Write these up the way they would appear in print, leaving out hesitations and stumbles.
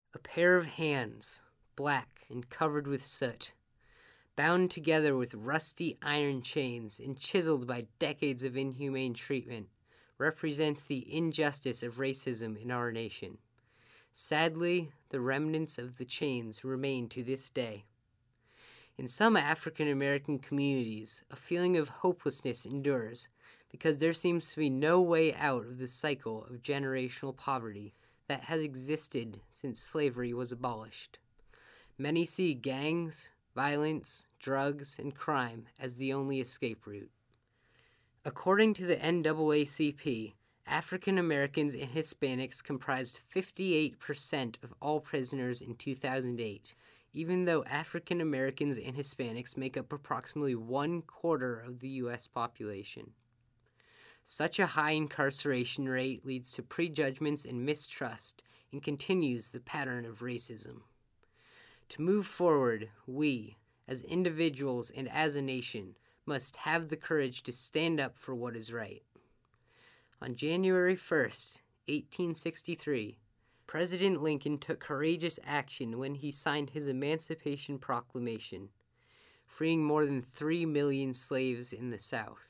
A pair of hands, black and covered with soot, bound together with rusty iron chains and chiseled by decades of inhumane treatment, represents the injustice of racism in our nation. Sadly, the remnants of the chains remain to this day. In some African American communities, a feeling of hopelessness endures because there seems to be no way out of the cycle of generational poverty that has existed since slavery was abolished. Many see gangs, violence, drugs, and crime as the only escape route. According to the NAACP, African Americans and Hispanics comprised 58% of all prisoners in 2008, even though African Americans and Hispanics make up approximately 1/4 of the U.S. population. Such a high incarceration rate leads to prejudgments and mistrust and continues the pattern of racism. To move forward, we, as individuals and as a nation, must have the courage to stand up for what is right. On January 1st, 1863, President Lincoln took courageous action when he signed his Emancipation Proclamation, freeing more than 3 million slaves in the South.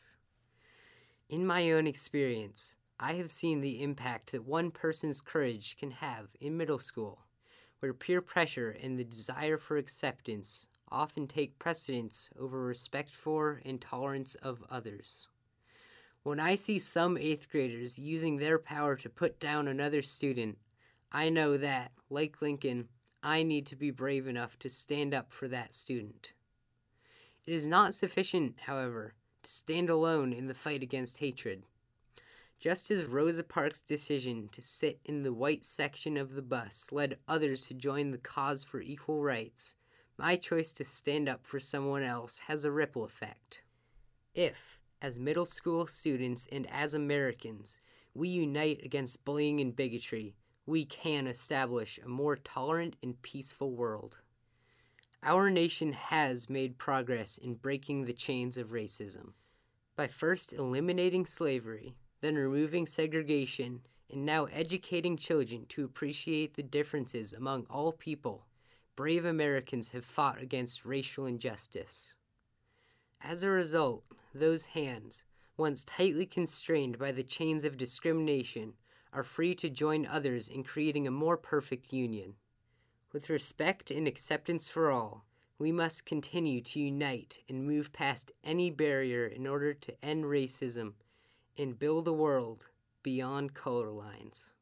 In my own experience, I have seen the impact that one person's courage can have in middle school, where peer pressure and the desire for acceptance often take precedence over respect for and tolerance of others. When I see some 8th graders using their power to put down another student, I know that, like Lincoln, I need to be brave enough to stand up for that student. It is not sufficient, however, to stand alone in the fight against hatred. Just as Rosa Parks' decision to sit in the white section of the bus led others to join the cause for equal rights, my choice to stand up for someone else has a ripple effect. If, as middle school students and as Americans, we unite against bullying and bigotry, we can establish a more tolerant and peaceful world. Our nation has made progress in breaking the chains of racism. By first eliminating slavery, then removing segregation, and now educating children to appreciate the differences among all people, brave Americans have fought against racial injustice. As a result, those hands, once tightly constrained by the chains of discrimination, are free to join others in creating a more perfect union. With respect and acceptance for all, we must continue to unite and move past any barrier in order to end racism and build a world beyond color lines.